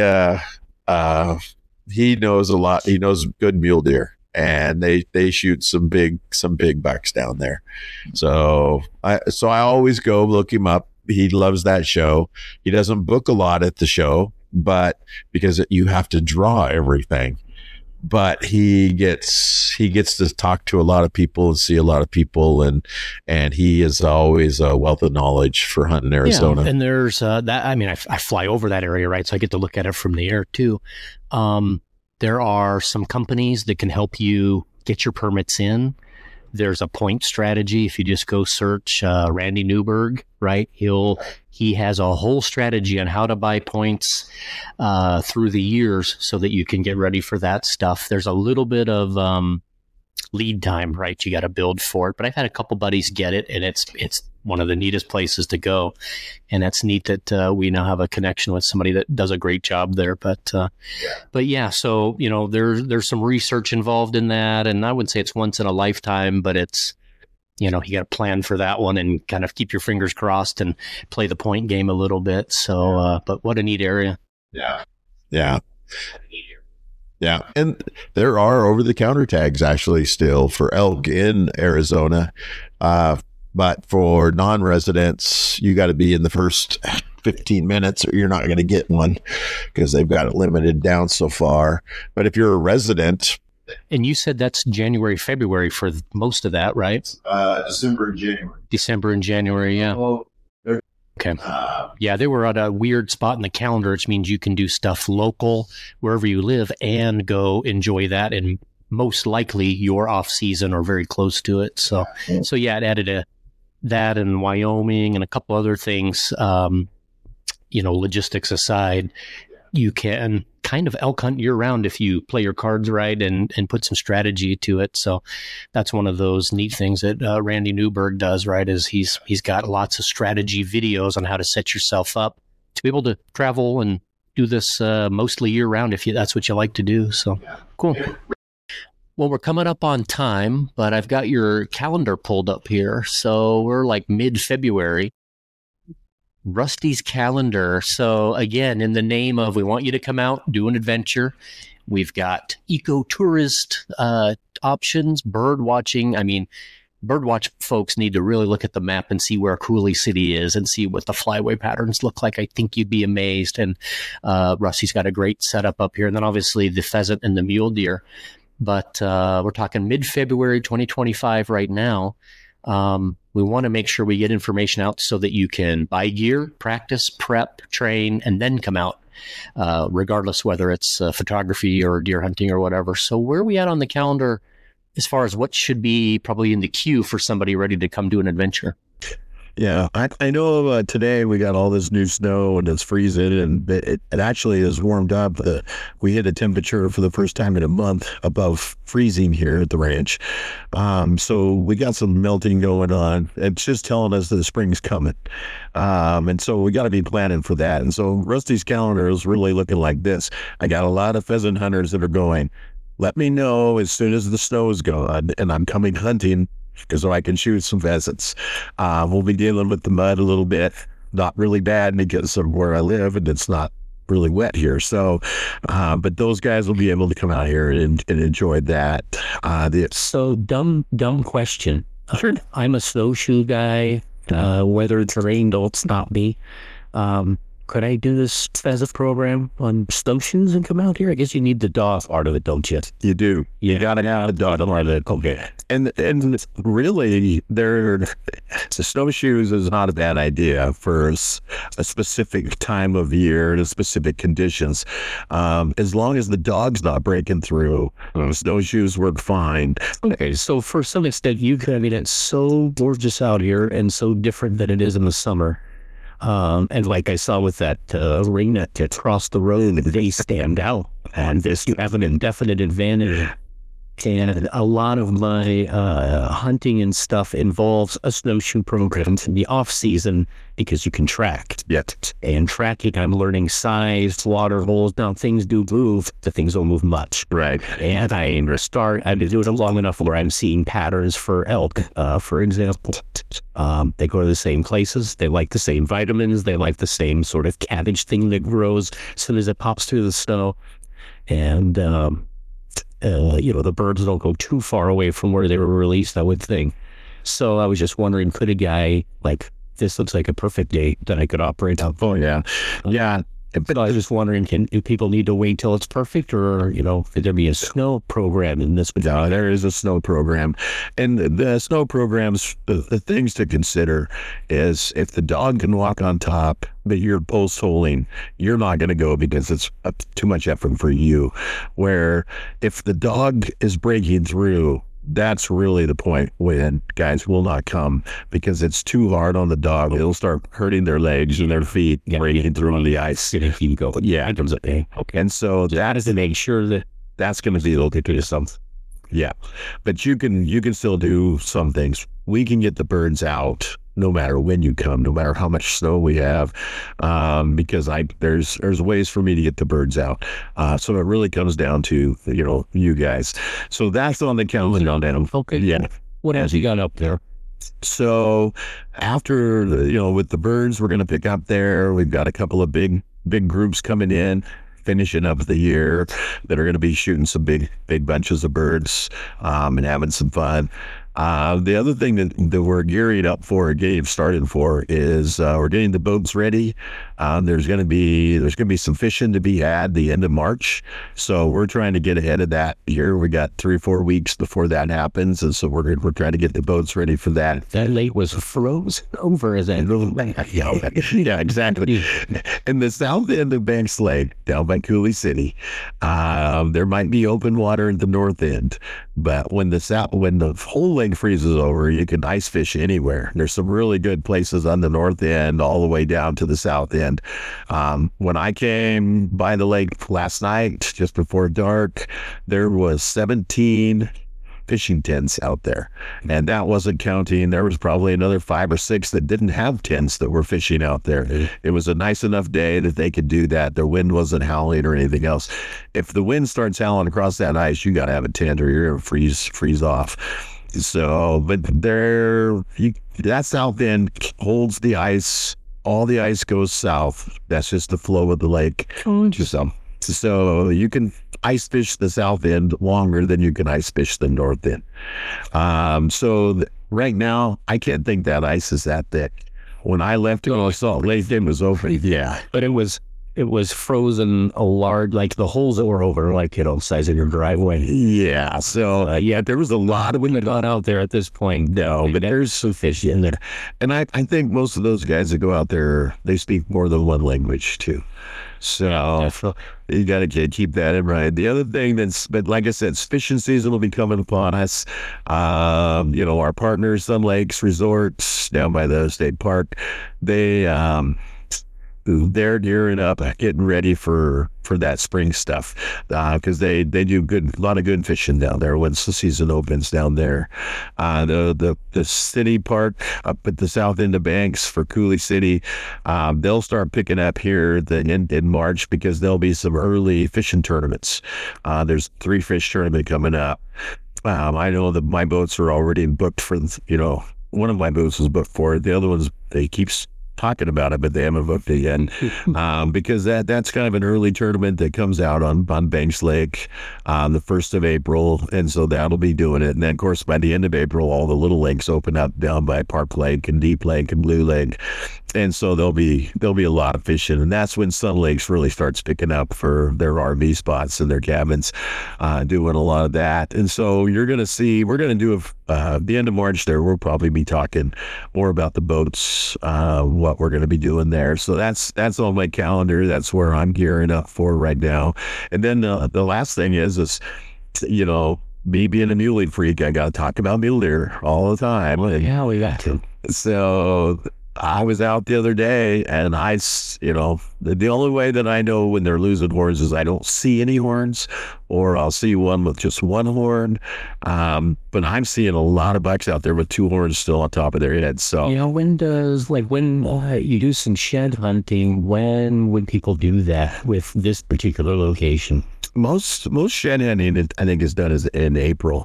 knows a lot. He knows good mule deer, and they shoot some big bucks down there. So I always go look him up. He loves that show. He doesn't book a lot at the show, but because you have to draw everything. But he gets to talk to a lot of people and see a lot of people, and he is always a wealth of knowledge for hunting Arizona. Yeah, and there's that. I mean, I fly over that area, right? So I get to look at it from the air too. There are some companies that can help you get your permits in. There's a point strategy. If you just go search Randy Newberg, right? He has a whole strategy on how to buy points through the years so that you can get ready for that stuff. There's a little bit of lead time, right? You got to build for it. But I've had a couple buddies get it, and it's one of the neatest places to go. And that's neat that we now have a connection with somebody that does a great job there. But yeah, so, there's some research involved in that. And I wouldn't say it's once in a lifetime, but it's, you got to plan for that one and kind of keep your fingers crossed and play the point game a little bit. So, but what a neat area. Yeah. Yeah. Yeah. And there are over-the-counter tags actually still for elk in Arizona. But for non-residents, you got to be in the first 15 minutes or you're not going to get one because they've got it limited down so far. But if you're a resident... And you said that's January, February for most of that, right? December and January. December and January, yeah. Okay. Yeah, they were at a weird spot in the calendar, which means you can do stuff local wherever you live and go enjoy that in most likely your off season or very close to it. So yeah, it added that and Wyoming and a couple other things. Logistics aside, you can kind of elk hunt year round if you play your cards right and put some strategy to it. So that's one of those neat things that Randy Newberg does, right? Is he's got lots of strategy videos on how to set yourself up to be able to travel and do this mostly year round if that's what you like to do. So cool. Well, we're coming up on time, but I've got your calendar pulled up here. So we're like mid-February. Rusty's calendar. So again, in the name of we want you to come out, do an adventure. We've got eco-tourist options, bird watching. I mean, birdwatch folks need to really look at the map and see where Coulee City is and see what the flyway patterns look like. I think you'd be amazed. And Rusty's got a great setup up here. And then obviously the pheasant and the mule deer. But we're talking mid-February 2025 right now. We want to make sure we get information out so that you can buy gear, practice, prep, train, and then come out, regardless whether it's photography or deer hunting or whatever. So where are we at on the calendar as far as what should be probably in the queue for somebody ready to come do an adventure? Yeah, I know today we got all this new snow and it's freezing, and it actually has warmed up. We hit a temperature for the first time in a month above freezing here at the ranch. So we got some melting going on. It's just telling us that the spring's coming. And so we got to be planning for that. And so Rusty's calendar is really looking like this. I got a lot of pheasant hunters that are going, let me know as soon as the snow is gone and I'm coming hunting, because I can shoot some pheasants. We'll be dealing with the mud a little bit, not really bad because of where I live and it's not really wet here. So, but those guys will be able to come out here and enjoy that. So dumb question. I'm a snowshoe guy. Weather terrain don't stop me. Could I do this pheasant program on snowshoes and come out here? I guess you need the dog part of it, don't you? You do. You gotta have the dog part of it. Okay. And really, the snowshoes is not a bad idea for a specific time of year and specific conditions. As long as the dog's not breaking through, snowshoes work fine. Okay, so for some extent, it's so gorgeous out here and so different than it is in the summer. And like I saw with that ring that across the road, they stand out. and this you have an indefinite advantage. And a lot of my hunting and stuff involves a snowshoe program in the off season because you can track. Yet. And tracking, I'm learning size, water holes. Now things do move, the things don't move much. Right. And I've been doing it long enough where I'm seeing patterns for elk, for example. They go to the same places. They like the same vitamins. They like the same sort of cabbage thing that grows as soon as it pops through the snow. And, the birds don't go too far away from where they were released, I would think. So I was just wondering, could a guy like this looks like a perfect day that I could operate on? Oh, yeah. Yeah. But I was just wondering, do people need to wait till it's perfect, or, could there be a snow program in this? No, there is a snow program. And the snow programs, the things to consider is if the dog can walk on top, but you're post holing, you're not going to go because it's too much effort for you. Where if the dog is breaking through, that's really the point when guys will not come because it's too hard on the dog. It'll start hurting their legs and their feet, breaking through on the ice. Yeah. Okay. And so that is to make sure that that's going to be able to do something. Yeah. But you can still do some things. We can get the birds out no matter when you come, no matter how much snow we have, because there's ways for me to get the birds out. So it really comes down to, you guys. So that's on the calendar on them. Okay. Yeah. What else you got up there? So after, with the birds, we're going to pick up there. We've got a couple of big groups coming in, finishing up the year, that are going to be shooting some big bunches of birds, and having some fun. The other thing that we're gearing up for, getting started for, is we're getting the boats ready. There's going to be some fishing to be had the end of March, so we're trying to get ahead of that here. We got 3 or 4 weeks before that happens, and so we're trying to get the boats ready for that. That lake was frozen over, is that? Yeah, exactly. In the south end of Banks Lake, down by Cooley City, there might be open water at the north end, but when the whole lake freezes over, you can ice fish anywhere. There's some really good places on the north end all the way down to the south end. When I came by the lake last night, just before dark, there was 17 fishing tents out there, and that wasn't counting. There was probably another 5 or 6 that didn't have tents that were fishing out there. It was a nice enough day that they could do that. The wind wasn't howling or anything else. If the wind starts howling across that ice, you got to have a tent or you're going to freeze off. So, but that south end holds the ice. All the ice goes south. That's just the flow of the lake. So you can ice fish the south end longer than you can ice fish the north end. Right now, I can't think that ice is that thick. When I left Salt Lake, it was open. Yeah, but it was frozen a large, like the holes that were over, like, size of your driveway. Yeah. So, there was a lot of wind got out there at this point. No, but there's some fish in there. And I think most of those guys that go out there, they speak more than one language too. So you got to keep that in mind. The other thing but like I said, fishing season will be coming upon us. Our partners, Sun Lakes Resorts down by the state park, they're gearing up, getting ready for that spring stuff, because they do a lot of good fishing down there once the season opens down there. The city park up at the south end of Banks for Cooley City, they'll start picking up here in March, because there'll be some early fishing tournaments. There's 3 fish tournament coming up. I know that my boats are already booked for, one of my boats is booked for it. The other ones, they keep talking about it, but they haven't booked it yet, because that's kind of an early tournament that comes out on Banks Lake the 1st of April, and so that'll be doing it. And then, of course, by the end of April, all the little lakes open up down by Park Lake and Deep Lake and Blue Lake, and so there'll be a lot of fishing, and that's when Sun Lakes really starts picking up for their RV spots and their cabins, doing a lot of that. And so we're going to do the end of March there. We'll probably be talking more about the boats, what we're going to be doing there. So that's on my calendar. That's where I'm gearing up for right now. And then the last thing is me being a muley freak, I got to talk about mule deer all the time. Yeah, we got to. So I was out the other day, and The only way that I know when they're losing horns is I don't see any horns, or I'll see one with just one horn. But I'm seeing a lot of bucks out there with two horns still on top of their heads. So when you do some shed hunting, when would people do that with this particular location? Most shed hunting, I think, is done in April.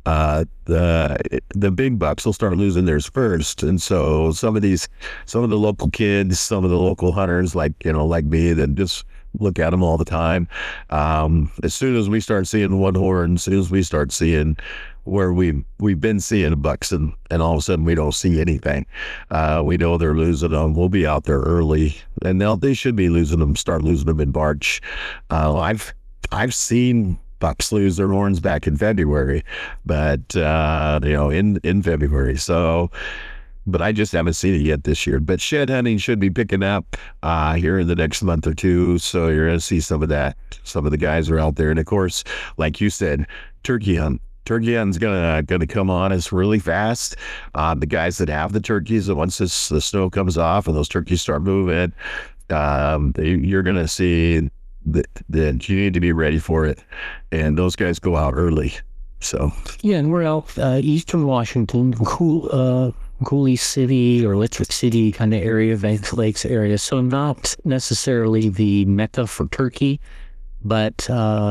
The big bucks will start losing theirs first, and so some of the local kids, some of the local hunters, like me, that just look at them all the time. As soon as we start seeing one horn, as soon as we start seeing where we've been seeing bucks, and all of a sudden we don't see anything, we know they're losing them. We'll be out there early, and they should be start losing them in March. I've seen bucks lose their horns back in February, but in February. So, but I just haven't seen it yet this year. But shed hunting should be picking up here in the next month or two. So you're going to see some of that. Some of the guys are out there, and of course, like you said, turkey hunt. Turkey hunting's gonna come on us really fast. The guys that have the turkeys, and once the snow comes off and those turkeys start moving, you're gonna see that you need to be ready for it, and those guys go out early. So and we're out eastern Washington, Cooley City or Littrick City kind of area, Vance Lakes area. So not necessarily the mecca for turkey, but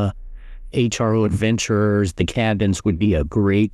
HRO Adventures, the cabins would be a great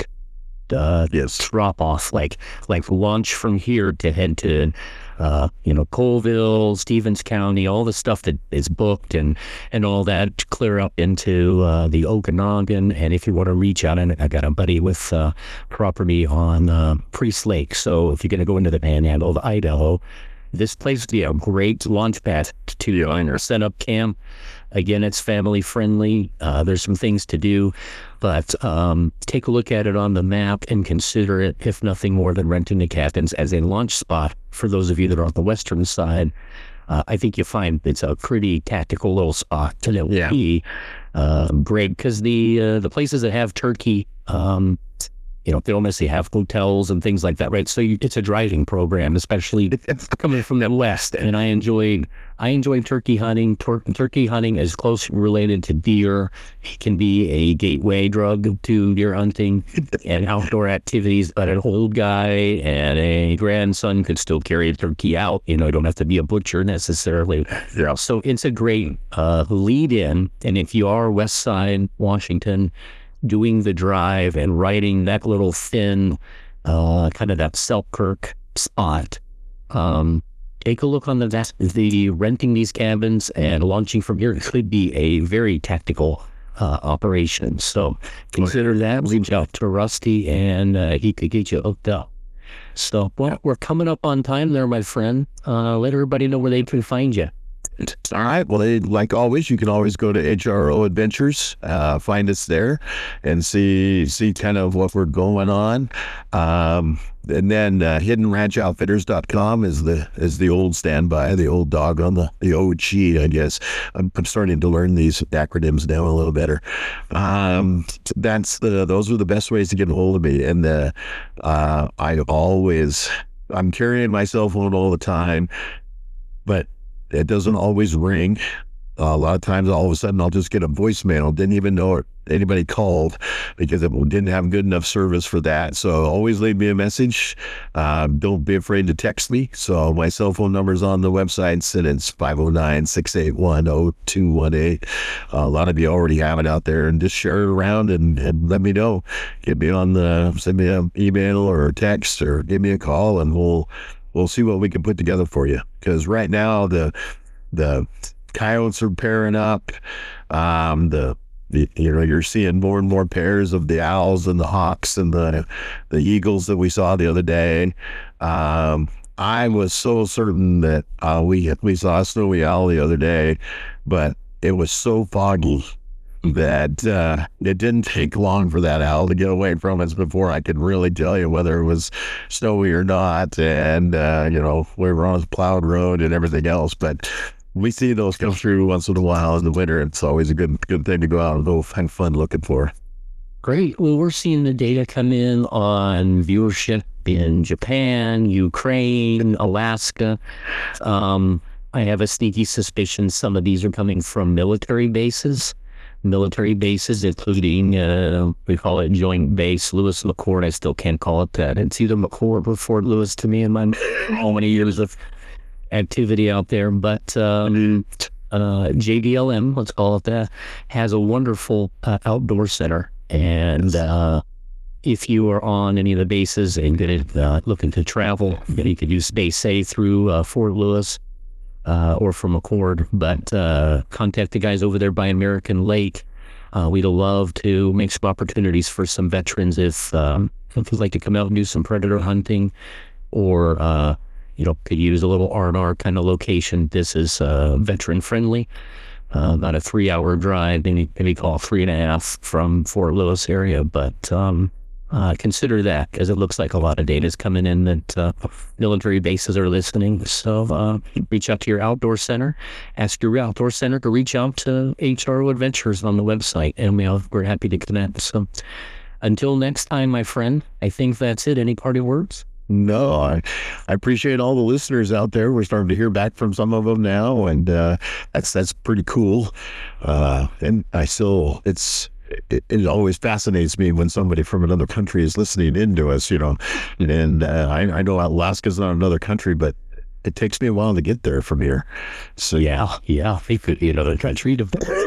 drop off, like launch from here to head to Colville, Stevens County, all the stuff that is booked and all that, clear up into the Okanagan. And if you want to reach out, and I got a buddy with property on Priest Lake, so if you're going to go into the Panhandle of Idaho, this place would be a great launch pad to set up camp. Again, it's family friendly. There's some things to do, but take a look at it on the map and consider it, if nothing more than renting the cabins as a launch spot for those of you that are on the western side. I think you'll find it's a pretty tactical little spot to be great, because the places that have turkey, they don't necessarily have hotels and things like that, right? So it's a driving program, especially coming from the west. And I enjoyed turkey hunting. Turkey hunting is closely related to deer. It can be a gateway drug to deer hunting and outdoor activities. But an old guy and a grandson could still carry a turkey out. You don't have to be a butcher necessarily. Yeah. So it's a great lead in. And if you are West Side Washington, doing the drive and riding that little thin, kind of that Selkirk spot, take a look on the renting these cabins and launching from here. It could be a very tactical operation. So consider that. Reach out to Rusty, and he could get you hooked up. So, we're coming up on time there, my friend. Let everybody know where they can find you. All right. Well, like always, you can always go to HRO Adventures, find us there, and see kind of what we're going on. And then hiddenranchoutfitters.com is the old standby, the old dog on the old sheet, I guess. I'm starting to learn these acronyms now a little better. Those are the best ways to get a hold of me. And I'm carrying my cell phone all the time, but it doesn't always ring. A lot of times, all of a sudden, I'll just get a voicemail. Didn't even know anybody called, because it didn't have good enough service for that. So always leave me a message. Don't be afraid to text me. So my cell phone number is on the website, and it's 509-681-0218. A lot of you already have it out there, and just share it around and let me know. Send me an email or a text, or give me a call, and we'll see what we can put together for you. Because right now the coyotes are pairing up. You're seeing more and more pairs of the owls and the hawks and the eagles that we saw the other day. I was so certain that we saw a snowy owl the other day, but it was so foggy that it didn't take long for that owl to get away from us before I could really tell you whether it was snowy or not. And we were on a plowed road and everything else, but we see those come through once in a while in the winter. It's always a good thing to go out and go have fun looking for. Great. Well, we're seeing the data come in on viewership in Japan, Ukraine, Alaska. I have a sneaky suspicion some of these are coming from military bases, including, we call it Joint Base Lewis McChord. I still can't call it that. It's either McChord or Fort Lewis to me in my how many years of activity out there. But JBLM, let's call it that, has a wonderful outdoor center. And if you are on any of the bases and looking to travel, you could use Base A through Fort Lewis or from McChord. But contact the guys over there by American Lake. We'd love to make some opportunities for some veterans if you'd like to come out and do some predator hunting, or could use a little R&R kind of location. This is veteran friendly. About a 3-hour drive, maybe call 3.5 from Fort Lewis area, but consider that, because it looks like a lot of data is coming in that military bases are listening. So reach out to your outdoor center, ask your outdoor center to reach out to HRO Adventures on the website, and we're happy to connect. So until next time, my friend, I think that's it. Any parting words? No, I appreciate all the listeners out there. We're starting to hear back from some of them now, and that's pretty cool. And it always fascinates me when somebody from another country is listening into us, And I know Alaska's not another country, but it takes me a while to get there from here. So yeah, it could be another country.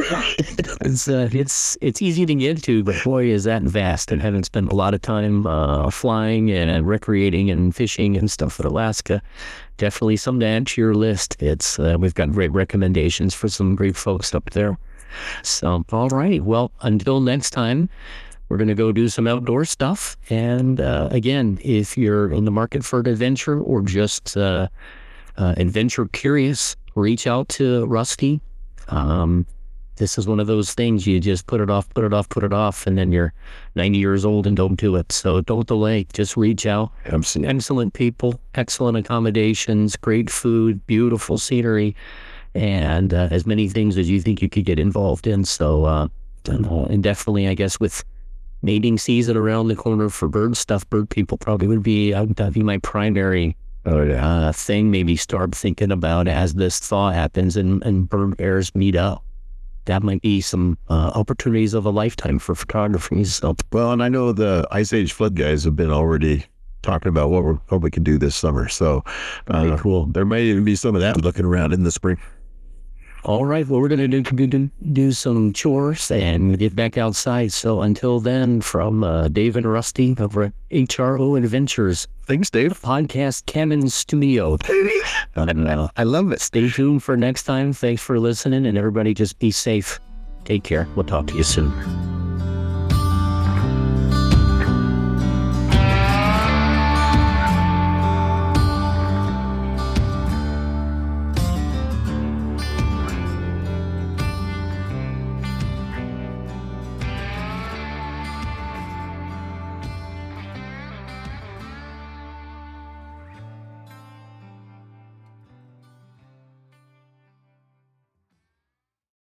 It's easy to get to, but boy, is that vast. And having spent a lot of time flying and recreating and fishing and stuff in Alaska, definitely something to add to your list. It's we've got great recommendations for some great folks up there. So, all right. Well, until next time, we're going to go do some outdoor stuff. And again, if you're in the market for an adventure or just adventure curious, reach out to Rusty. This is one of those things you just put it off, and then you're 90 years old and don't do it. So don't delay. Just reach out. Excellent people, excellent accommodations, great food, beautiful scenery, and as many things as you think you could get involved in. So and definitely, I guess, with mating season around the corner for bird people probably would be my primary thing. Maybe start thinking about as this thaw happens and bird bears meet up. That might be some opportunities of a lifetime for photography. So. Well, and I know the Ice Age Flood guys have been already talking about what we can do this summer. So cool. There may even be some of that looking around in the spring. All right. Well, we're going to do some chores and get back outside. So until then, from Dave and Rusty over at HRO Adventures. Thanks, Dave. Podcast Canon Studio. I love it. Stay tuned for next time. Thanks for listening, and everybody just be safe. Take care. We'll talk to you soon.